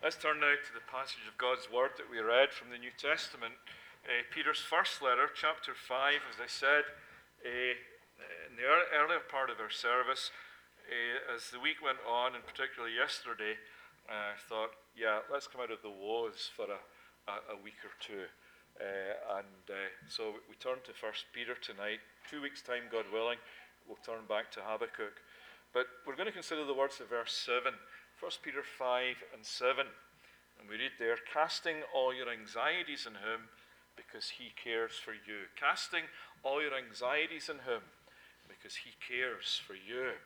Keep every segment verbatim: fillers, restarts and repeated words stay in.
Let's turn now to the passage of God's Word that we read from the New Testament. Uh, Peter's first letter, chapter five, as I said, uh, in the earlier part of our service, uh, as the week went on, and particularly yesterday, uh, I thought, yeah, let's come out of the woes for a, a, a week or two. Uh, and uh, so we turn to First Peter tonight. Two weeks' time, God willing, we'll turn back to Habakkuk. But we're going to consider the words of verse seven. First Peter five and seven. And we read there, casting all your anxieties on him because he cares for you. Casting all your anxieties on him because he cares for you.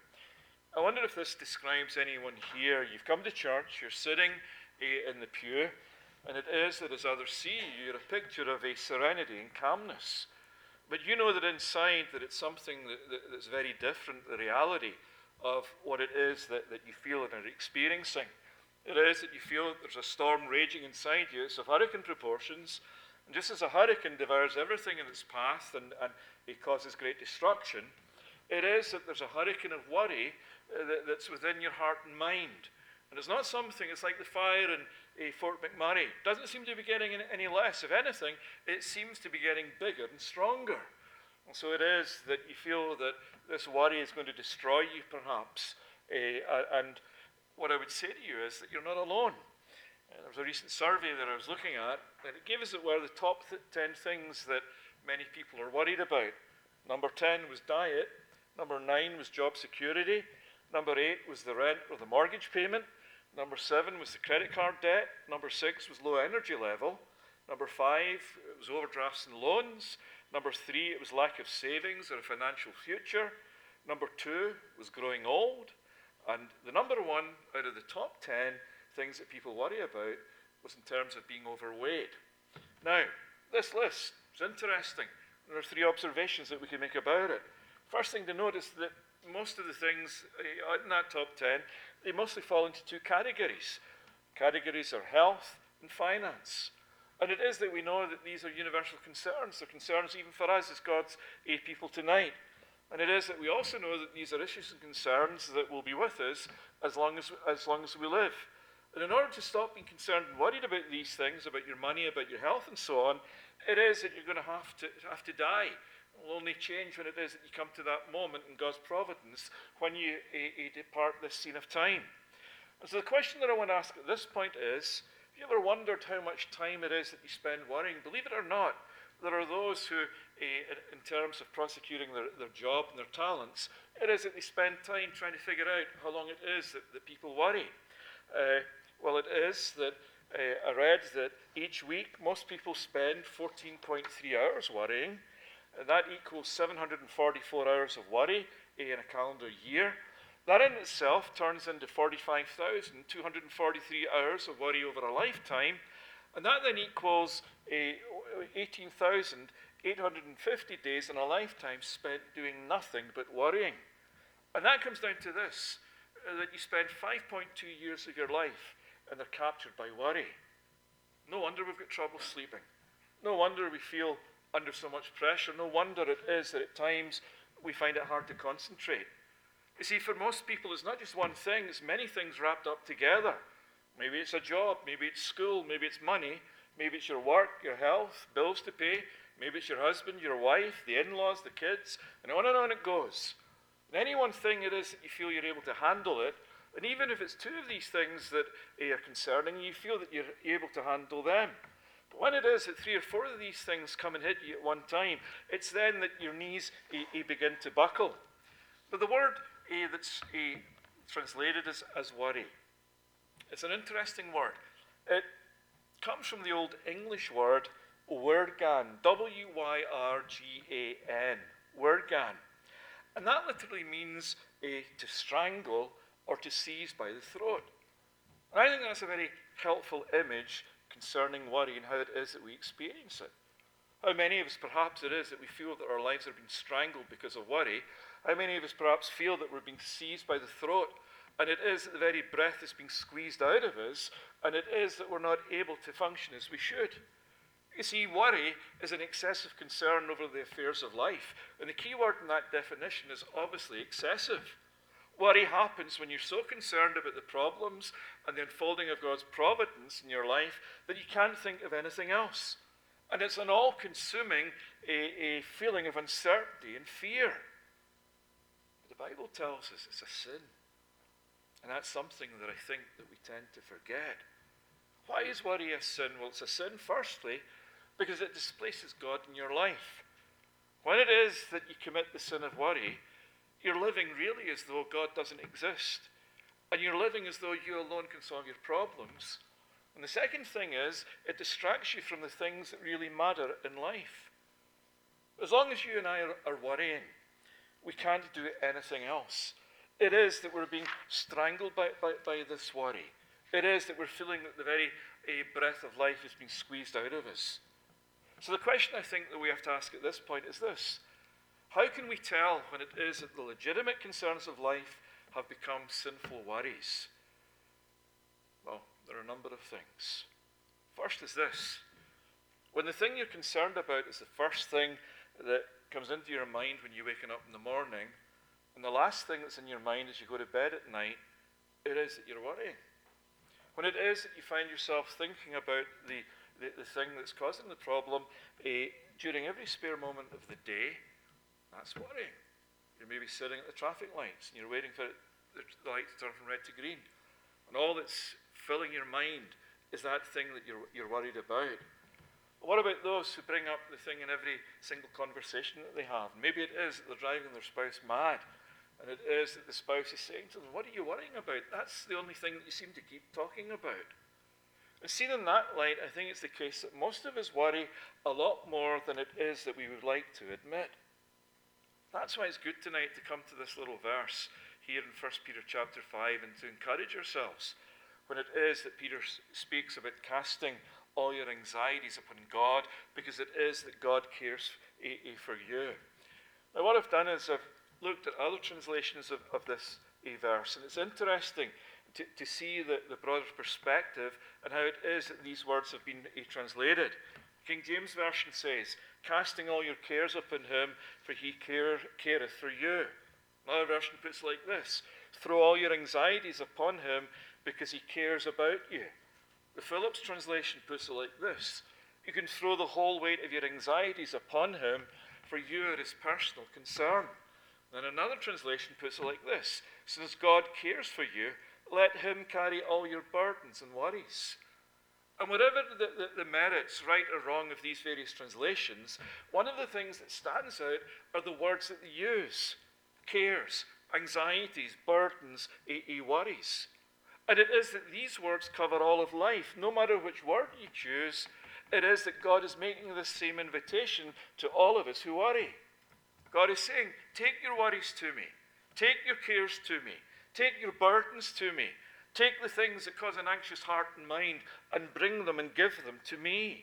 I wonder if this describes anyone here. You've come to church, you're sitting uh, in the pew, and it is that as others see you, you're a picture of a serenity and calmness. But you know that inside that it's something that, that, that's very different, the reality of what it is that, that you feel and are experiencing. It is that you feel that there's a storm raging inside you. It's of hurricane proportions. And just as a hurricane devours everything in its path and, and it causes great destruction, it is that there's a hurricane of worry uh, that, that's within your heart and mind. And it's not something, it's like the fire in uh, Fort McMurray. It doesn't seem to be getting any less. If anything, it seems to be getting bigger and stronger. And so it is that you feel that this worry is going to destroy you, perhaps. Uh, and what I would say to you is that you're not alone. Uh, there was a recent survey that I was looking at, and it gave us, it were, the top th- ten things that many people are worried about. Number ten was diet. Number nine was job security. Number eight was the rent or the mortgage payment. Number seven was the credit card debt. Number six was low energy level. Number five, it was overdrafts and loans. Number three, it was lack of savings or a financial future. Number two was growing old. And the number one out of the top ten things that people worry about was in terms of being overweight. Now, this list is interesting. There are three observations that we can make about it. First thing to note is that most of the things in that top ten, they mostly fall into two categories. Categories are health and finance. And it is that we know that these are universal concerns. They're concerns even for us as God's a people tonight. And it is that we also know that these are issues and concerns that will be with us as long as, as long as we live. And in order to stop being concerned and worried about these things, about your money, about your health and so on, it is that you're going to have to, have to die. It will only change when it is that you come to that moment in God's providence when you uh, uh, depart this scene of time. And so the question that I want to ask at this point is, have you ever wondered how much time it is that you spend worrying? Believe it or not, there are those who, uh, in terms of prosecuting their, their job and their talents, it is that they spend time trying to figure out how long it is that, that people worry. Uh, well, it is that uh, I read that each week most people spend fourteen point three hours worrying. And that equals seven hundred forty-four hours of worry in a calendar year. That in itself turns into forty-five thousand two hundred forty-three hours of worry over a lifetime. And that then equals uh, eighteen thousand eight hundred fifty days in a lifetime spent doing nothing but worrying. And that comes down to this, uh, that you spend five point two years of your life and they're captured by worry. No wonder we've got trouble sleeping. No wonder we feel under so much pressure. No wonder it is that at times we find it hard to concentrate. You see, for most people, it's not just one thing, it's many things wrapped up together. Maybe it's a job, maybe it's school, maybe it's money, maybe it's your work, your health, bills to pay, maybe it's your husband, your wife, the in-laws, the kids, and on and on it goes. And any one thing it is that you feel you're able to handle it, and even if it's two of these things that are concerning you, you feel that you're able to handle them. But when it is that three or four of these things come and hit you at one time, it's then that your knees uh, uh, begin to buckle. But the word uh, that's uh, translated as, as worry, it's an interesting word. It comes from the Old English word wyrgan, W Y R G A N, wyrgan. And that literally means uh, to strangle or to seize by the throat. And I think that's a very helpful image concerning worry and how it is that we experience it. How many of us perhaps it is that we feel that our lives are being strangled because of worry. How many of us perhaps feel that we're being seized by the throat, and it is that the very breath is being squeezed out of us, and it is that we're not able to function as we should. You see, worry is an excessive concern over the affairs of life, and the key word in that definition is obviously excessive. Worry happens when you're so concerned about the problems and the unfolding of God's providence in your life that you can't think of anything else. And it's an all-consuming a, a feeling of uncertainty and fear. But the Bible tells us it's a sin. And that's something that I think that we tend to forget. Why is worry a sin? Well, it's a sin, firstly, because it displaces God in your life. When it is that you commit the sin of worry, you're living really as though God doesn't exist. And you're living as though you alone can solve your problems. And the second thing is, it distracts you from the things that really matter in life. As long as you and I are, are worrying, we can't do anything else. It is that we're being strangled by, by, by this worry. It is that we're feeling that the very uh, breath of life is being squeezed out of us. So the question I think that we have to ask at this point is this: how can we tell when it is that the legitimate concerns of life have become sinful worries? Well, there are a number of things. First is this: when the thing you're concerned about is the first thing that comes into your mind when you're waking up in the morning, and the last thing that's in your mind as you go to bed at night, it is that you're worrying. When it is that you find yourself thinking about the, the, the thing that's causing the problem uh, during every spare moment of the day, that's worrying. You're maybe sitting at the traffic lights and you're waiting for it, the, the light to turn from red to green. And all that's filling your mind is that thing that you're, you're worried about. What about those who bring up the thing in every single conversation that they have? Maybe it is that they're driving their spouse mad, and it is that the spouse is saying to them, what are you worrying about? That's the only thing that you seem to keep talking about. And seen in that light, I think it's the case that most of us worry a lot more than it is that we would like to admit. That's why it's good tonight to come to this little verse here in First Peter chapter five and to encourage ourselves when it is that Peter speaks about casting all your anxieties upon God, because it is that God cares for you. Now, what I've done is I've looked at other translations of, of this verse, and it's interesting to, to see the, the broader perspective and how it is that these words have been uh, translated. King James Version says, casting all your cares upon him, for he care, careth for you. Another version puts it like this: throw all your anxieties upon him, because he cares about you. The Phillips translation puts it like this: you can throw the whole weight of your anxieties upon him, for you are his personal concern. Then another translation puts it like this: since God cares for you, let him carry all your burdens and worries. And whatever the, the, the merits, right or wrong, of these various translations, one of the things that stands out are the words that they use: cares, anxieties, burdens, e, e, worries. And it is that these words cover all of life. No matter which word you choose, it is that God is making the same invitation to all of us who worry. God is saying, take your worries to me. Take your cares to me. Take your burdens to me. Take the things that cause an anxious heart and mind and bring them and give them to me.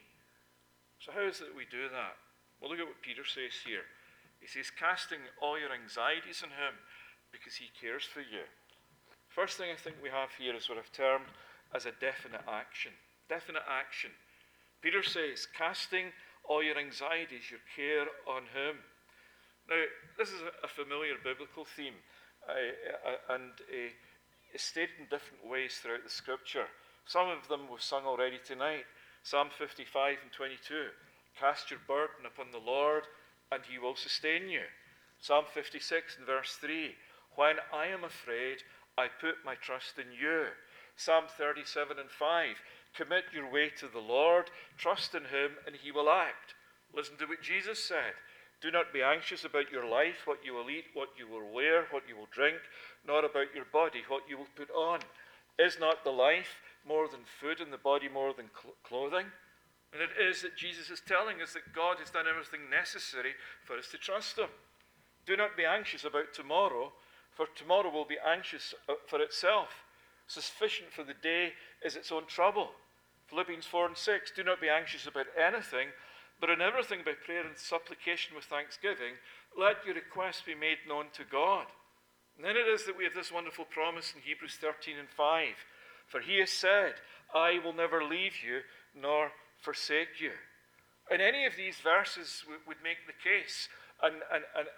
So how is it that we do that? Well, look at what Peter says here. He says, casting all your anxieties on him, because he cares for you. First thing I think we have here is what I've termed as a definite action. Definite action. Peter says, casting all your anxieties, your care on him. Now, this is a familiar biblical theme, uh, and uh, it's stated in different ways throughout the scripture. Some of them we've sung already tonight. Psalm fifty-five and twenty-two. Cast your burden upon the Lord, and he will sustain you. Psalm fifty-six and verse three. When I am afraid, I put my trust in you. Psalm thirty-seven and five. Commit your way to the Lord, trust in him, and he will act. Listen to what Jesus said. Do not be anxious about your life, what you will eat, what you will wear, what you will drink, nor about your body, what you will put on. Is not the life more than food, and the body more than cl- clothing? And it is that Jesus is telling us that God has done everything necessary for us to trust him. Do not be anxious about tomorrow, for tomorrow will be anxious for itself. Sufficient for the day is its own trouble. Philippians four and six. Do not be anxious about anything, but in everything by prayer and supplication with thanksgiving, let your requests be made known to God. And then it is that we have this wonderful promise in Hebrews thirteen and five. For he has said, I will never leave you nor forsake you. And any of these verses would make the case and, and, and, and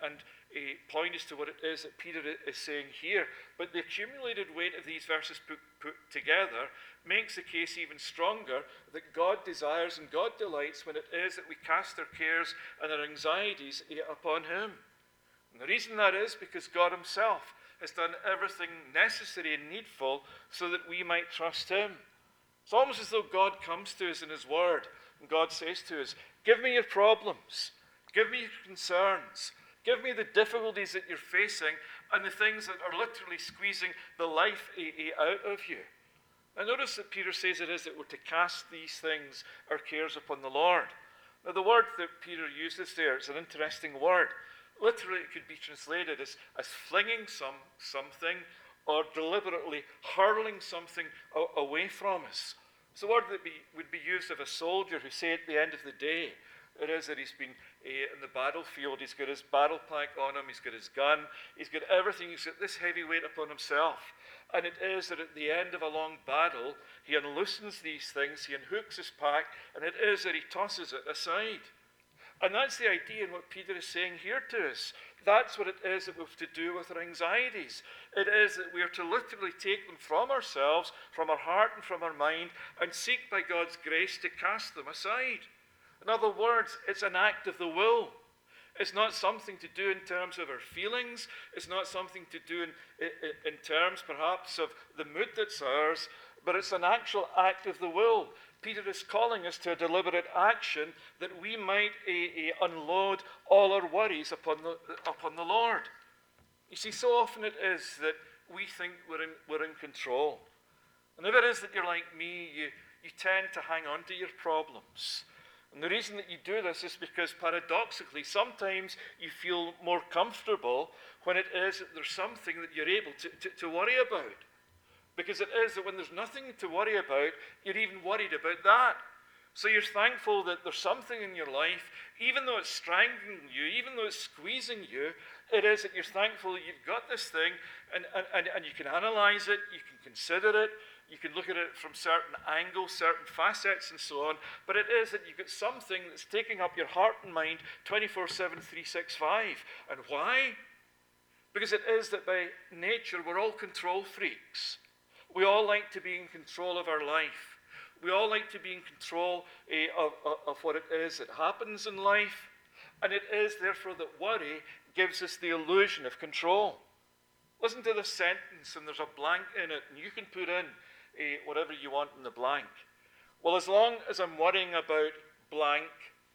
uh, point as to what it is that Peter is saying here. But the accumulated weight of these verses put, put together makes the case even stronger that God desires and God delights when it is that we cast our cares and our anxieties upon him. And the reason that is because God himself has done everything necessary and needful so that we might trust him. It's almost as though God comes to us in his word and God says to us, give me your problems, give me your concerns, give me the difficulties that you're facing and the things that are literally squeezing the life out of you. Now notice that Peter says it is that we're to cast these things, our cares, upon the Lord. Now the word that Peter uses there is an interesting word. Literally it could be translated as, as flinging some, something or deliberately hurling something a- away from us. It's the word that be, would be used of a soldier who, say, at the end of the day, it is that he's been uh, in the battlefield, he's got his battle pack on him, he's got his gun, he's got everything, he's got this heavy weight upon himself. And it is that at the end of a long battle, he unloosens these things, he unhooks his pack, and it is that he tosses it aside. And that's the idea in what Peter is saying here to us. That's what it is that we have to do with our anxieties. It is that we are to literally take them from ourselves, from our heart and from our mind, and seek by God's grace to cast them aside. In other words, it's an act of the will. It's not something to do in terms of our feelings. It's not something to do in, in, in terms, perhaps, of the mood that's ours, but it's an actual act of the will. Peter is calling us to a deliberate action that we might uh, uh, unload all our worries upon the, upon the Lord. You see, so often it is that we think we're in, we're in control. And if it is that you're like me, you, you tend to hang on to your problems. And the reason that you do this is because paradoxically, sometimes you feel more comfortable when it is that there's something that you're able to, to, to worry about. Because it is that when there's nothing to worry about, you're even worried about that. So you're thankful that there's something in your life, even though it's strangling you, even though it's squeezing you, it is that you're thankful that you've got this thing, and, and, and you can analyze it, you can consider it, you can look at it from certain angles, certain facets, and so on. But it is that you've got something that's taking up your heart and mind twenty-four seven, three sixty-five. And why? Because it is that by nature we're all control freaks. We all like to be in control of our life. We all like to be in control uh, of, of, of what it is that happens in life. And it is therefore that worry gives us the illusion of control. Listen to this sentence, and there's a blank in it, and you can put in uh, whatever you want in the blank. Well, as long as I'm worrying about blank,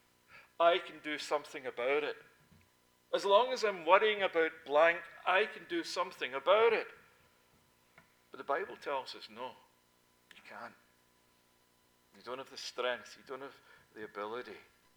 I can do something about it. As long as I'm worrying about blank, I can do something about it. But the Bible tells us, no, you can't. You don't have the strength. You don't have the ability.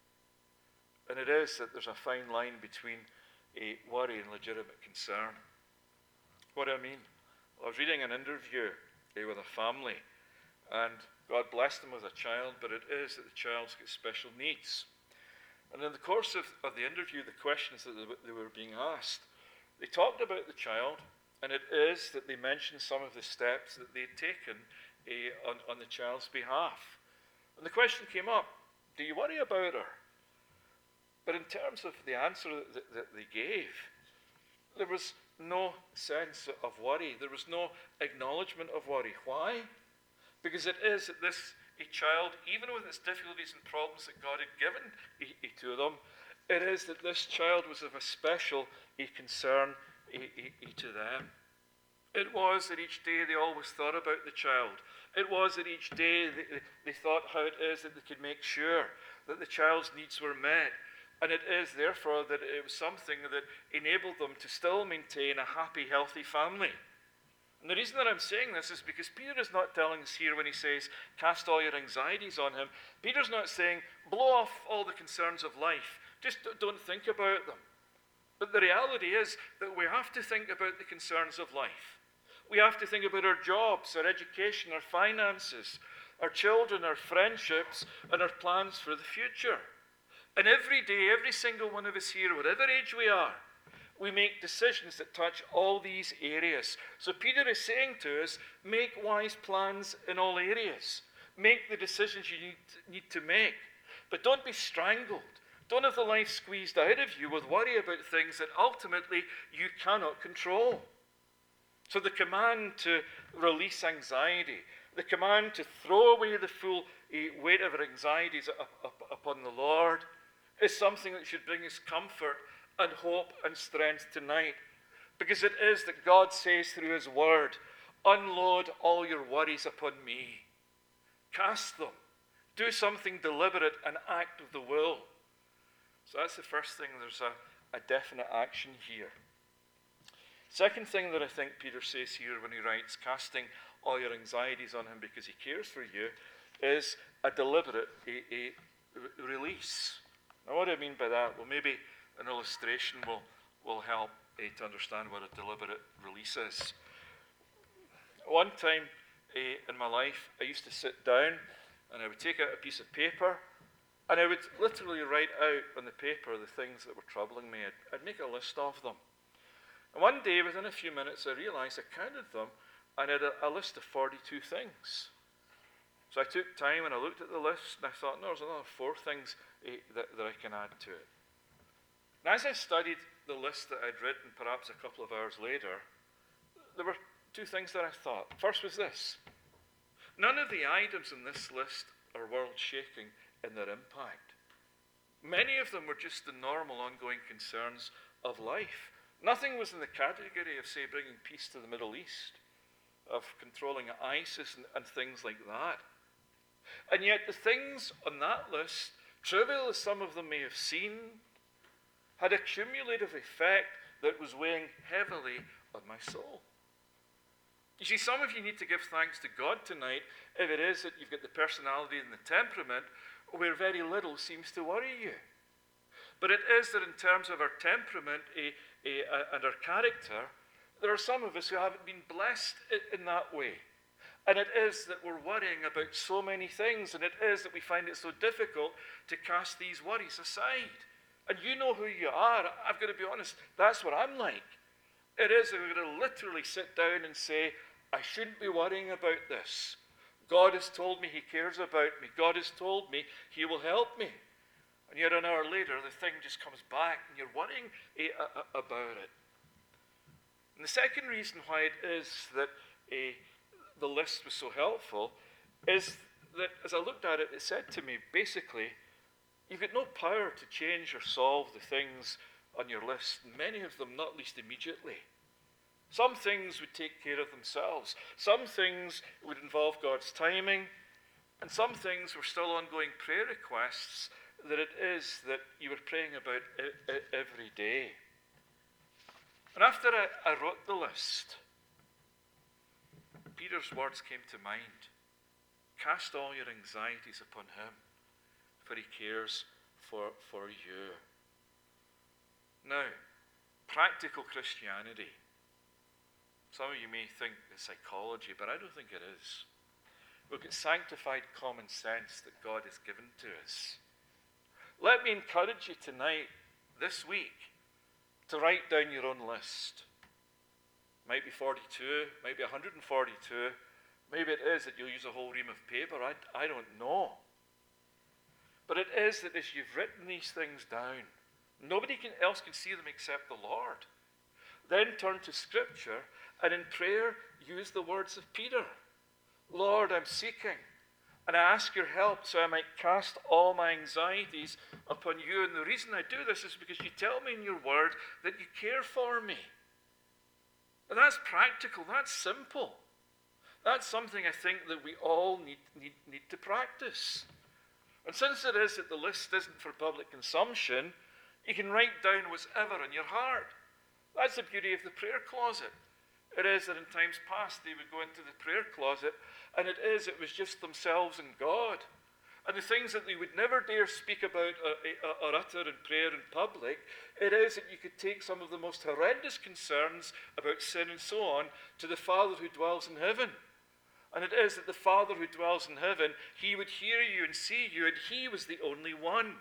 And it is that there's a fine line between a worry and legitimate concern. What do I mean? Well, I was reading an interview uh, with a family, and God blessed them with a child, but it is that the child's got special needs. And in the course of, of the interview, the questions that they, they were being asked, they talked about the child. And it is that they mentioned some of the steps that they had taken uh, on, on the child's behalf. And the question came up, do you worry about her? But in terms of the answer that, that they gave, there was no sense of worry. There was no acknowledgement of worry. Why? Because it is that this a child, even with its difficulties and problems that God had given uh, to them, it is that this child was of a special uh, concern to them. It was that each day they always thought about the child. It was that each day they, they thought how it is that they could make sure that the child's needs were met. And it is therefore that it was something that enabled them to still maintain a happy, healthy family. And the reason that I'm saying this is because Peter is not telling us here when he says, cast all your anxieties on him. Peter's not saying, blow off all the concerns of life. Just don't think about them. But the reality is that we have to think about the concerns of life. We have to think about our jobs, our education, our finances, our children, our friendships, and our plans for the future. And every day, every single one of us here, whatever age we are, we make decisions that touch all these areas. So Peter is saying to us, make wise plans in all areas. Make the decisions you need, need to make. But don't be strangled. Don't have the life squeezed out of you with worry about things that ultimately you cannot control. So the command to release anxiety, the command to throw away the full weight of our anxieties up, up, upon the Lord, is something that should bring us comfort and hope and strength tonight. Because it is that God says through his word, unload all your worries upon me. Cast them. Do something deliberate, an act of the will. So that's the first thing. There's a, a definite action here. Second thing that I think Peter says here when he writes, casting all your anxieties on him because he cares for you, is a deliberate a, a release. Now, what do I mean by that? Well, maybe an illustration will, will help uh, to understand what a deliberate release is. One time uh, in my life, I used to sit down and I would take out a piece of paper and I would literally write out on the paper the things that were troubling me. I'd, I'd make a list of them. And one day, within a few minutes, I realized I counted them and I had a, a list of forty-two things. So I took time and I looked at the list and I thought, no, there's another four things eh, that, that I can add to it. And as I studied the list that I'd written, perhaps a couple of hours later, there were two things that I thought. First was this: none of the items in this list are world-shaking in their impact. Many of them were just the normal ongoing concerns of life. Nothing was in the category of, say, bringing peace to the Middle East, of controlling ISIS and, and things like that. And yet the things on that list, trivial as some of them may have seemed, had a cumulative effect that was weighing heavily on my soul. You see, some of you need to give thanks to God tonight if it is that you've got the personality and the temperament where very little seems to worry you. But it is that in terms of our temperament a, a, a, and our character, there are some of us who haven't been blessed in, in that way. And it is that we're worrying about so many things, and it is that we find it so difficult to cast these worries aside. And you know who you are. I've got to be honest, that's what I'm like. It is that we're going to literally sit down and say, I shouldn't be worrying about this. God has told me he cares about me. God has told me he will help me. And yet an hour later, the thing just comes back and you're worrying uh, uh, about it. And the second reason why it is that uh, the list was so helpful is that as I looked at it, it said to me, basically, you've got no power to change or solve the things on your list, many of them not least immediately. Some things would take care of themselves. Some things would involve God's timing. And some things were still ongoing prayer requests that it is that you were praying about every day. And after I, I wrote the list, Peter's words came to mind. Cast all your anxieties upon him, for he cares for, for you. Now, practical Christianity. Some of you may think it's psychology, but I don't think it is. Look, it's sanctified common sense that God has given to us. Let me encourage you tonight, this week, to write down your own list. Might be forty-two, might be one hundred forty-two. Maybe it is that you'll use a whole ream of paper. I, I don't know. But it is that as you've written these things down, nobody can, else can see them except the Lord. Then turn to Scripture and in prayer use the words of Peter. Lord, I'm seeking, and I ask your help so I might cast all my anxieties upon you. And the reason I do this is because you tell me in your word that you care for me. And that's practical, that's simple. That's something I think that we all need, need, need to practice. And since it is that the list isn't for public consumption, you can write down what's ever in your heart. That's the beauty of the prayer closet. It is that in times past they would go into the prayer closet, and it is, it was just themselves and God. And the things that they would never dare speak about or, or utter in prayer in public, it is that you could take some of the most horrendous concerns about sin and so on to the Father who dwells in heaven. And it is that the Father who dwells in heaven, he would hear you and see you, and he was the only one.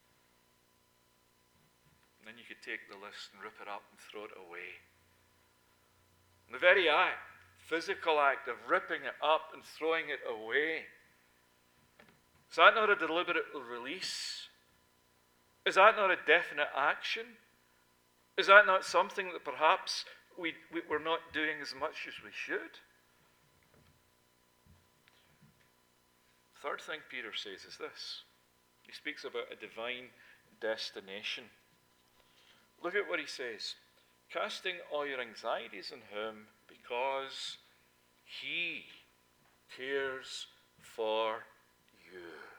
And then you could take the list and rip it up and throw it away. And the very act, physical act of ripping it up and throwing it away, is that not a deliberate release? Is that not a definite action? Is that not something that perhaps we, we, we're not doing as much as we should? Third thing Peter says is this. He speaks about a divine destination. Look at what he says. Casting all your anxieties on him because he cares for you.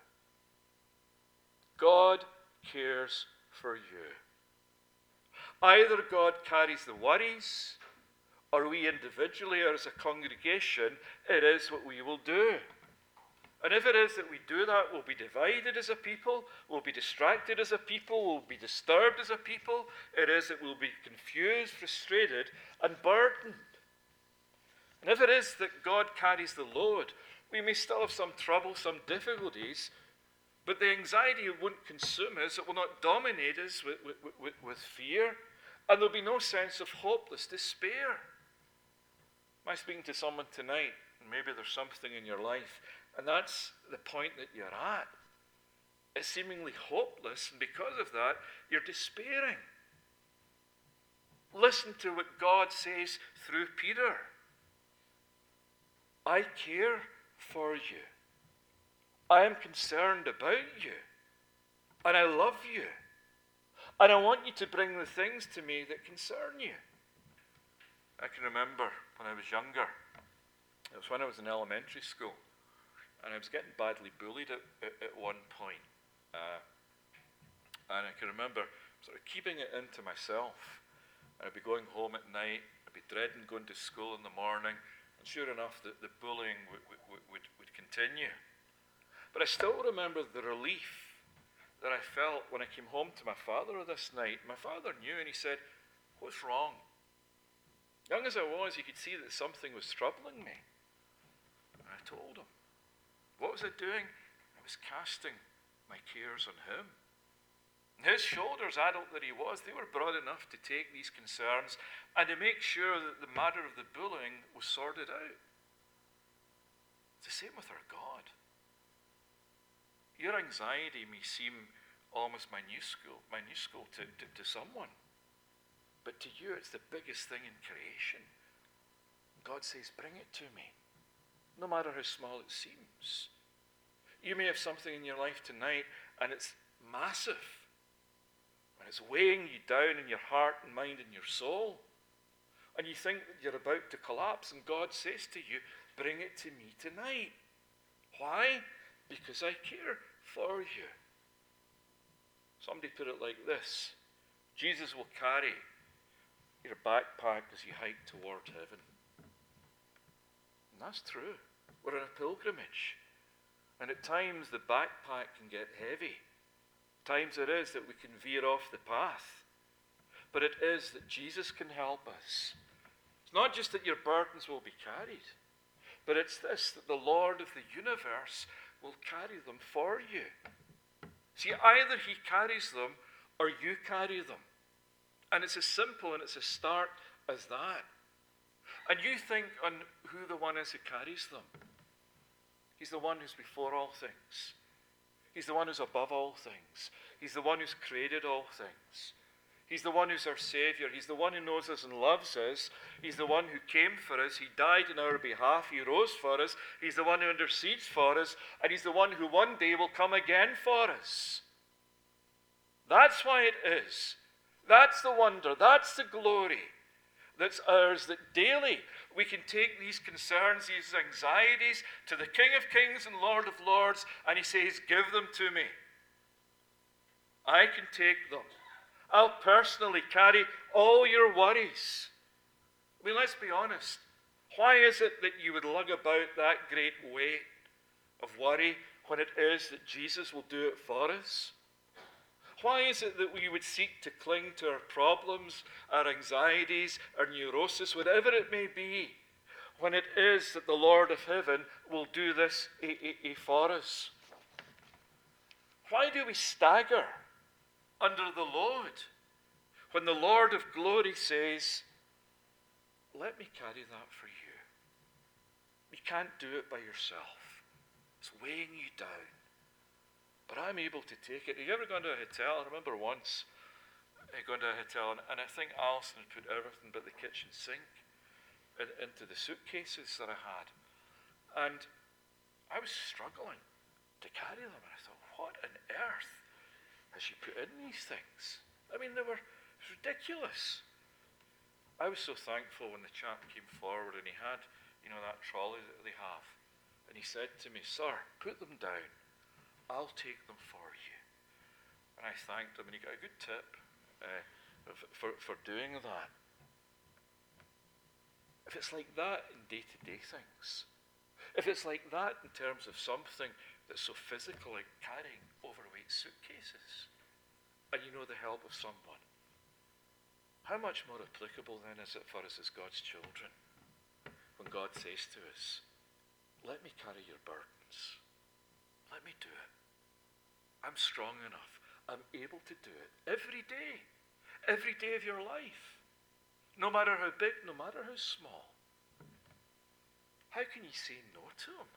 God cares for you. Either God carries the worries, or we individually or as a congregation, it is what we will do. And if it is that we do that, we'll be divided as a people, we'll be distracted as a people, we'll be disturbed as a people. It is that we'll be confused, frustrated, and burdened. And if it is that God carries the load, we may still have some trouble, some difficulties, but the anxiety won't consume us, it will not dominate us with, with, with, with fear, and there'll be no sense of hopeless despair. Am I speaking to someone tonight, and maybe there's something in your life, and that's the point that you're at. It's seemingly hopeless, and because of that, you're despairing. Listen to what God says through Peter. I care for you. I am concerned about you. And I love you. And I want you to bring the things to me that concern you. I can remember when I was younger. It was when I was in elementary school. And I was getting badly bullied at, at, at one point. Uh, and I can remember sort of keeping it into myself. And I'd be going home at night. I'd be dreading going to school in the morning. And sure enough, the, the bullying would, would, would, would continue. But I still remember the relief that I felt when I came home to my father this night. My father knew, and he said, "What's wrong?" Young as I was, he could see that something was troubling me. And I told him. What was I doing? I was casting my cares on him. And his shoulders, adult that he was, they were broad enough to take these concerns and to make sure that the matter of the bullying was sorted out. It's the same with our God. Your anxiety may seem almost minuscule, minuscule to, to, to someone. But to you, it's the biggest thing in creation. God says, bring it to me, no matter how small it seems. You may have something in your life tonight, and it's massive. And it's weighing you down in your heart and mind and your soul. And you think that you're about to collapse, and God says to you, bring it to me tonight. Why? Because I care for you. Somebody put it like this. Jesus will carry your backpack as you hike toward heaven. And that's true. We're on a pilgrimage. And at times the backpack can get heavy. Times it is that we can veer off the path. But it is that Jesus can help us. It's not just that your burdens will be carried, but it's this, that the Lord of the universe will carry them for you. See, either he carries them or you carry them. And it's as simple and it's as stark as that. And you think on who the one is who carries them. He's the one who's before all things. He's the one who's above all things. He's the one who's created all things. He's the one who's our Savior. He's the one who knows us and loves us. He's the one who came for us. He died on our behalf. He rose for us. He's the one who intercedes for us. And he's the one who one day will come again for us. That's why it is. That's the wonder. That's the glory that's ours, that daily we can take these concerns, these anxieties to the King of Kings and Lord of Lords, and he says, give them to me. I can take them. I'll personally carry all your worries. I mean, let's be honest. Why is it that you would lug about that great weight of worry when it is that Jesus will do it for us? Why is it that we would seek to cling to our problems, our anxieties, our neurosis, whatever it may be, when it is that the Lord of heaven will do this for us? Why do we stagger under the load when the Lord of glory says, let me carry that for you? You can't do it by yourself. It's weighing you down. but I'm able to take it. Have you ever gone to a hotel? I remember once I going to a hotel, and, and I think Alison had put everything but the kitchen sink in, into the suitcases that I had. And I was struggling to carry them. And I thought, what on earth has she put in these things? I mean, they were it was ridiculous. I was so thankful when the chap came forward and he had, you know, that trolley that they have. And he said to me, sir, put them down. I'll take them for you. And I thanked him, and he got a good tip uh, for, for doing that. If it's like that in day-to-day things, if it's like that in terms of something that's so physical, like carrying overweight suitcases, and you know the help of someone, how much more applicable then is it for us as God's children when God says to us, let me carry your burdens. Let me do it. I'm strong enough. I'm able to do it every day. Every day of your life. No matter how big, no matter how small. How can you say no to him?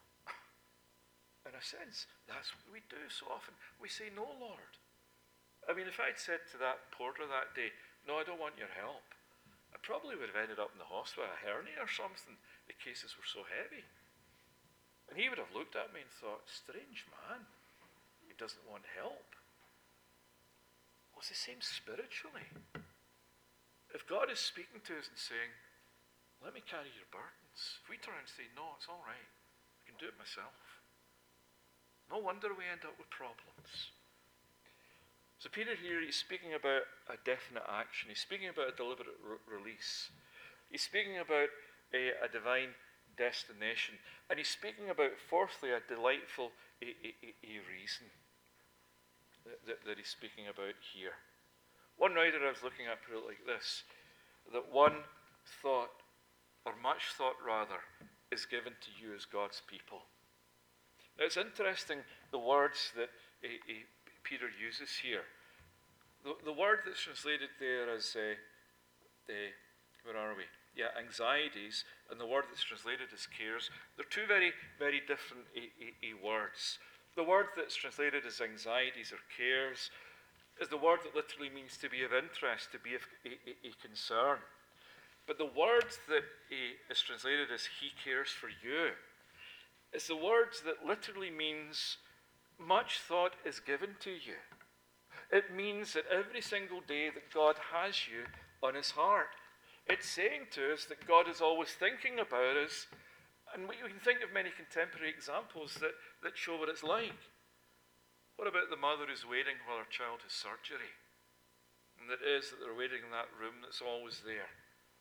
In a sense, that's what we do so often. We say, no, Lord. I mean, if I'd said to that porter that day, no, I don't want your help, I probably would have ended up in the hospital with a hernia or something. The cases were so heavy. And he would have looked at me and thought, strange man, he doesn't want help. Well, it's the same spiritually. If God is speaking to us and saying, let me carry your burdens, if we turn and say, no, it's all right, I can do it myself, no wonder we end up with problems. So Peter here, he's speaking about a definite action. He's speaking about a deliberate re- release. He's speaking about a, a divine destination. And he's speaking about, fourthly, a delightful a, a, a reason that, that, that he's speaking about here. One writer I was looking at put it like this, that one thought, or much thought rather, is given to you as God's people. Now it's interesting, the words that a, a Peter uses here. The, the word that's translated there as, uh, uh, where are we? Yeah, anxieties, and the word that's translated as cares, they're two very, very different a, a, a words. The word that's translated as anxieties or cares is the word that literally means to be of interest, to be of a, a, a concern. But the word that a, is translated as he cares for you is the word that literally means much thought is given to you. It means that every single day that God has you on his heart. It's saying to us that God is always thinking about us, and we can think of many contemporary examples that, that show what it's like. What about the mother who's waiting while her child has surgery? And it is that they're waiting in that room that's always there.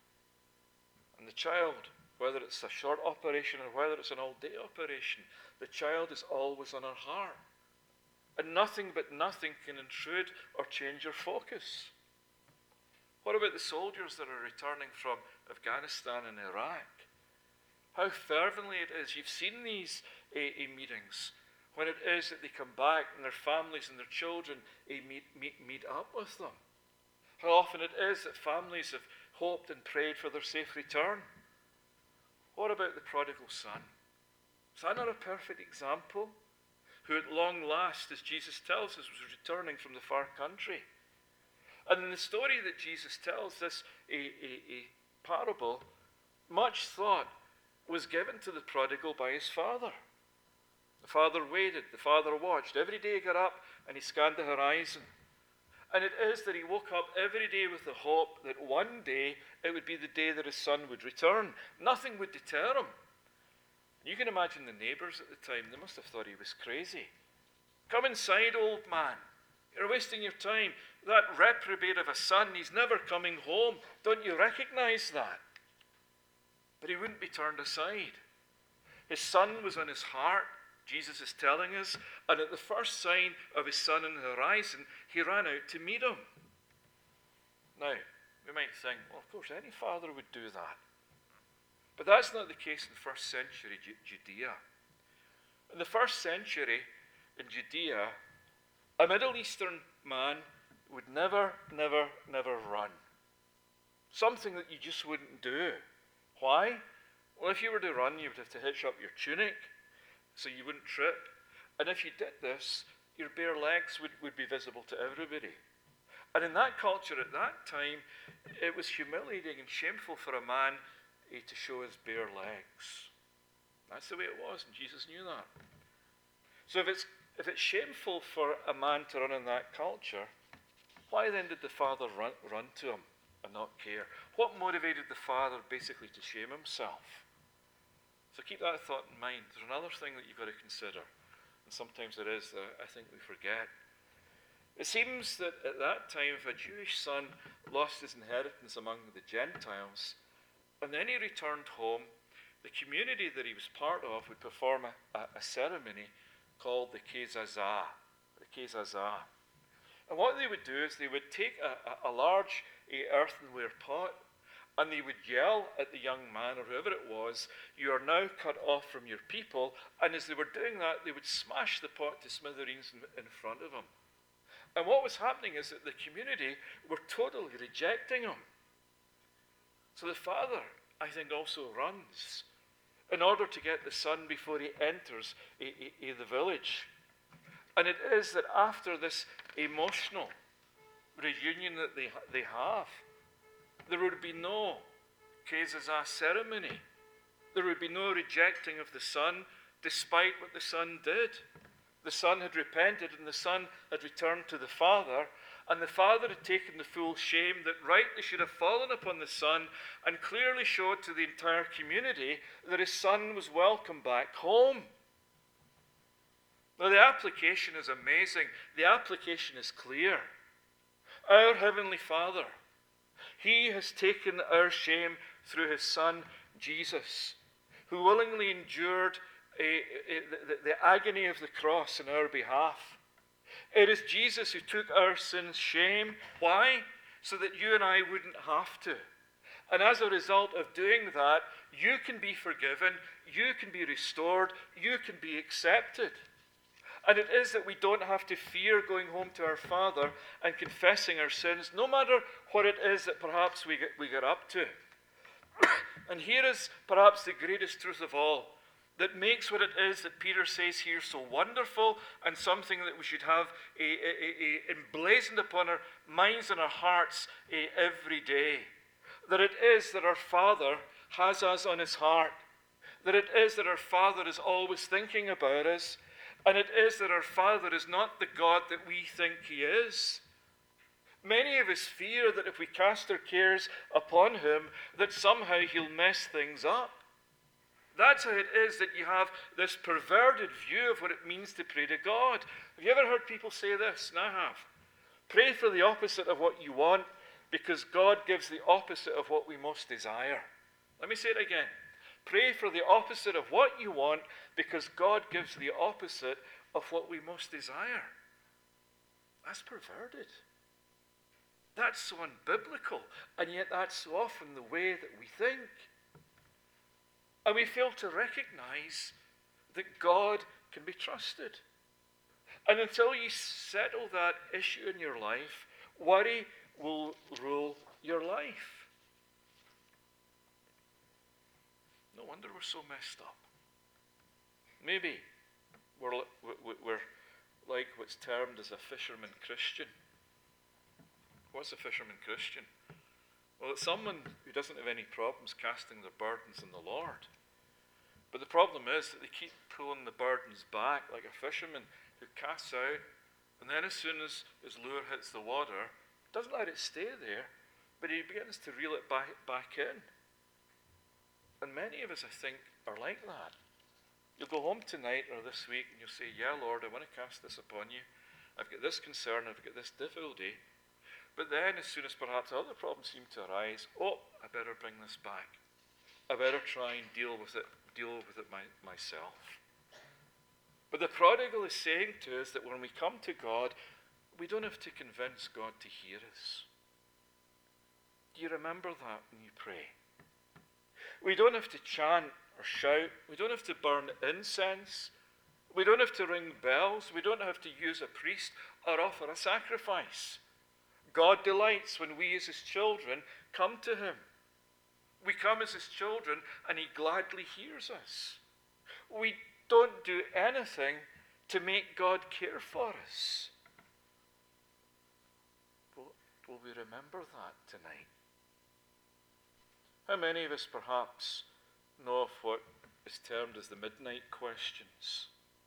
And the child, whether it's a short operation or whether it's an all-day operation, the child is always on her heart. And nothing but nothing can intrude or change your focus. What about the soldiers that are returning from Afghanistan and Iraq? How fervently it is. You've seen these A A meetings when it is that they come back and their families and their children A, meet, meet, meet up with them. How often it is that families have hoped and prayed for their safe return. What about the prodigal son? Is that not a perfect example? Who at long last, as Jesus tells us, was returning from the far country. And in the story that Jesus tells, this a, a, a parable, much thought was given to the prodigal by his father. The father waited, the father watched. Every day he got up and he scanned the horizon. And it is that he woke up every day with the hope that one day it would be the day that his son would return. Nothing would deter him. You can imagine the neighbours at the time, they must have thought he was crazy. Come inside, old man. You're wasting your time. That reprobate of a son, he's never coming home. Don't you recognize that? But he wouldn't be turned aside. His son was on his heart, Jesus is telling us, and at the first sign of his son on the horizon, he ran out to meet him. Now, we might think, well, of course, any father would do that. But that's not the case in first century Judea. In the first century in Judea, a Middle Eastern man would never, never, never run. Something that you just wouldn't do. Why? Well, if you were to run, you would have to hitch up your tunic so you wouldn't trip. And if you did this, your bare legs would, would be visible to everybody. And in that culture at that time, it was humiliating and shameful for a man eh, to show his bare legs. That's the way it was, and Jesus knew that. So if it's, if it's shameful for a man to run in that culture, why then did the father run, run to him and not care? What motivated the father basically to shame himself? So keep that thought in mind. There's another thing that you've got to consider, and sometimes it is that I think we forget. It seems that at that time, if a Jewish son lost his inheritance among the Gentiles, and then he returned home, the community that he was part of would perform a, a, a ceremony called the Kezazah. The Kezazah. And what they would do is they would take a, a, a large a earthenware pot, and they would yell at the young man or whoever it was, "You are now cut off from your people." And as they were doing that, they would smash the pot to smithereens in, in front of him. And what was happening is that the community were totally rejecting him. So the father, I think, also runs in order to get the son before he enters a, a, a, the village. And it is that after this emotional reunion that they, they have, there would be no Kezazah ceremony. There would be no rejecting of the son, despite what the son did. The son had repented, and the son had returned to the father, and the father had taken the full shame that rightly should have fallen upon the son, and clearly showed to the entire community that his son was welcome back home. Now, the application is amazing. The application is clear. Our Heavenly Father, He has taken our shame through His Son, Jesus, who willingly endured a, a, the, the agony of the cross in our behalf. It is Jesus who took our sin's shame. Why? So that you and I wouldn't have to. And as a result of doing that, you can be forgiven, you can be restored, you can be accepted. And it is that we don't have to fear going home to our Father and confessing our sins, no matter what it is that perhaps we get, we get up to. And here is perhaps the greatest truth of all, that makes what it is that Peter says here so wonderful, and something that we should have a, a, a, a emblazoned upon our minds and our hearts a, every day. That it is that our Father has us on His heart. That it is that our Father is always thinking about us. And it is that our Father is not the God that we think He is. Many of us fear that if we cast our cares upon Him, that somehow He'll mess things up. That's how it is that you have this perverted view of what it means to pray to God. Have you ever heard people say this? And I have. Pray for the opposite of what you want, because God gives the opposite of what we most desire. Let me say it again. Pray for the opposite of what you want, because God gives the opposite of what we most desire. That's perverted. That's so unbiblical, and yet that's so often the way that we think. And we fail to recognize that God can be trusted. And until you settle that issue in your life, worry will rule your life. No wonder we're so messed up. Maybe we're, we're like what's termed as a fisherman Christian. What's a fisherman Christian? Well, it's someone who doesn't have any problems casting their burdens on the Lord. But the problem is that they keep pulling the burdens back like a fisherman who casts out, and then as soon as his lure hits the water, doesn't let it stay there, but he begins to reel it back, back in. And many of us, I think, are like that. You'll go home tonight or this week and you'll say, "Yeah, Lord, I want to cast this upon you. I've got this concern, I've got this difficulty." But then, as soon as perhaps other problems seem to arise, oh, I better bring this back. I better try and deal with it, deal with it my, myself. But the prodigal is saying to us that when we come to God, we don't have to convince God to hear us. Do you remember that when you pray? We don't have to chant or shout. We don't have to burn incense. We don't have to ring bells. We don't have to use a priest or offer a sacrifice. God delights when we as His children come to Him. We come as His children and He gladly hears us. We don't do anything to make God care for us. Will, will we remember that tonight? How many of us perhaps know of what is termed as the midnight questions?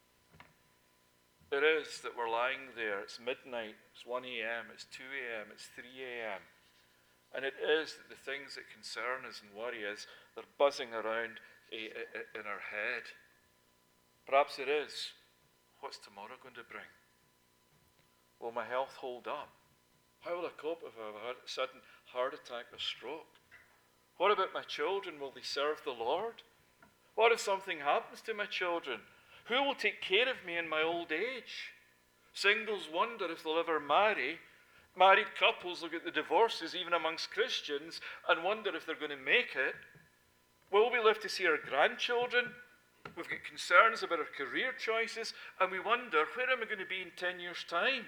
It is that we're lying there, it's midnight, it's one a.m., it's two a.m., it's three a.m., and it is that the things that concern us and worry us, they're buzzing around in our head. Perhaps it is, what's tomorrow going to bring? Will my health hold up? How will I cope if I have a sudden heart attack or stroke? What about my children? Will they serve the Lord? What if something happens to my children? Who will take care of me in my old age? Singles wonder if they'll ever marry. Married couples look at the divorces, even amongst Christians, and wonder if they're going to make it. Will we live to see our grandchildren? We've got concerns about our career choices, and we wonder, where am I going to be in ten years' time?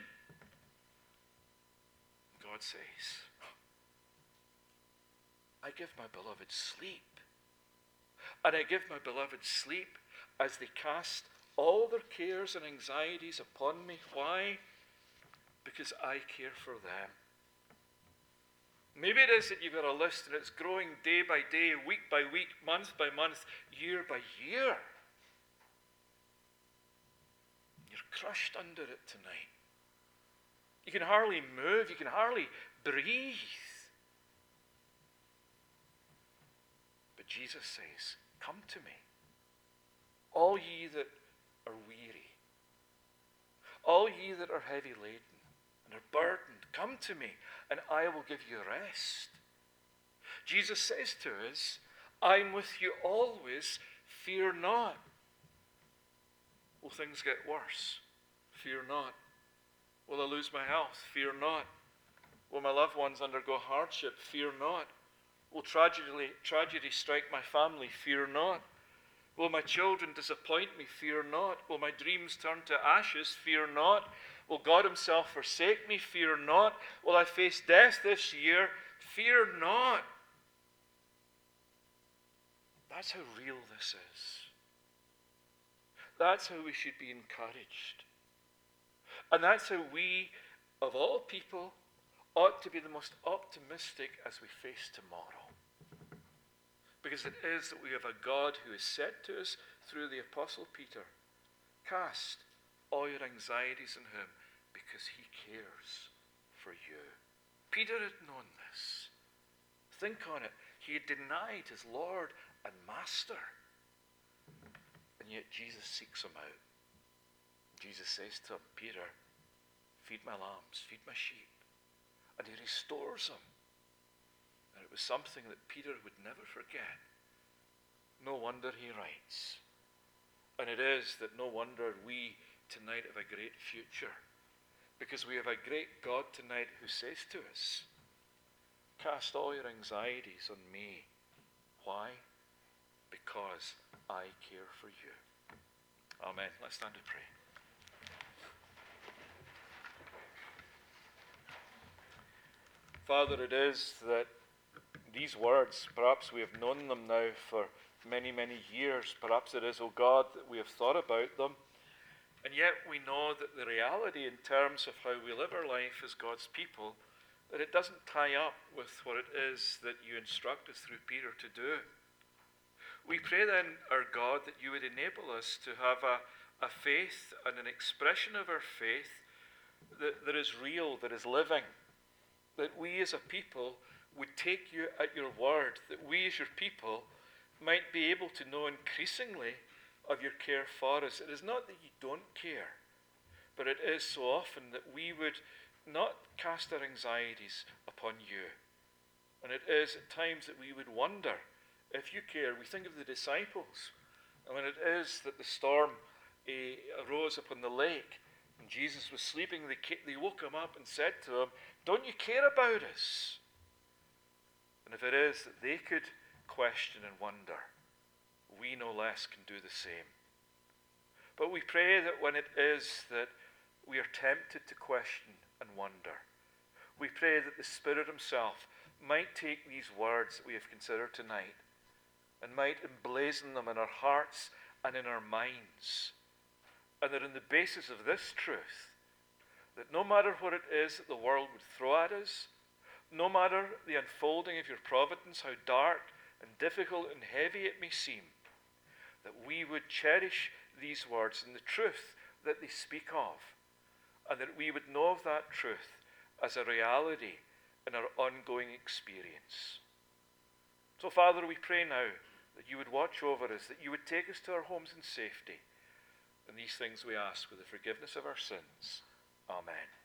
God says, I give my beloved sleep. And I give my beloved sleep as they cast all their cares and anxieties upon me. Why? Because I care for them. Maybe it is that you've got a list and it's growing day by day, week by week, month by month, year by year. You're crushed under it tonight. You can hardly move. You can hardly breathe. But Jesus says, come to me, all ye that are weary, all ye that are heavy laden and are burdened, come to me, and I will give you rest. Jesus says to us, I'm with you always, fear not. Will things get worse? Fear not. Will I lose my health? Fear not. Will my loved ones undergo hardship? Fear not. Will tragedy, tragedy strike my family? Fear not. Will my children disappoint me? Fear not. Will my dreams turn to ashes? Fear not. Will God himself forsake me? Fear not. Will I face death this year? Fear not. That's how real this is. That's how we should be encouraged. And that's how we, of all people, ought to be the most optimistic as we face tomorrow. Because it is that we have a God who has said to us through the Apostle Peter, cast all your anxieties on him because he cares for you. Peter had known this. Think on it. He had denied his Lord and Master. And yet Jesus seeks him out. Jesus says to him, Peter, feed my lambs, feed my sheep. And he restores him. And it was something that Peter would never forget. No wonder he writes. And it is that no wonder we tonight have a great future. Because we have a great God tonight who says to us, cast all your anxieties on me. Why? Because I care for you. Amen. Let's stand to pray. Father, it is that these words, perhaps we have known them now for many, many years. Perhaps it is, O God, that we have thought about them. And yet we know that the reality in terms of how we live our life as God's people, that it doesn't tie up with what it is that you instruct us through Peter to do. We pray then, our God, that you would enable us to have a, a faith and an expression of our faith that, that is real, that is living. That we as a people would take you at your word, that we as your people might be able to know increasingly of your care for us. It is not that you don't care, but it is so often that we would not cast our anxieties upon you. And it is at times that we would wonder if you care. We think of the disciples, and when it is that the storm eh, arose upon the lake, and Jesus was sleeping, they, they woke him up and said to him, don't you care about us? And if it is that they could question and wonder, we no less can do the same. But we pray that when it is that we are tempted to question and wonder, we pray that the Spirit himself might take these words that we have considered tonight and might emblazon them in our hearts and in our minds, And that on the basis of this truth, that no matter what it is that the world would throw at us, no matter the unfolding of your providence, how dark and difficult and heavy it may seem, that we would cherish these words and the truth that they speak of, and that we would know of that truth as a reality in our ongoing experience. So, Father, we pray now that you would watch over us, that you would take us to our homes in safety. And these things we ask with the forgiveness of our sins. Amen.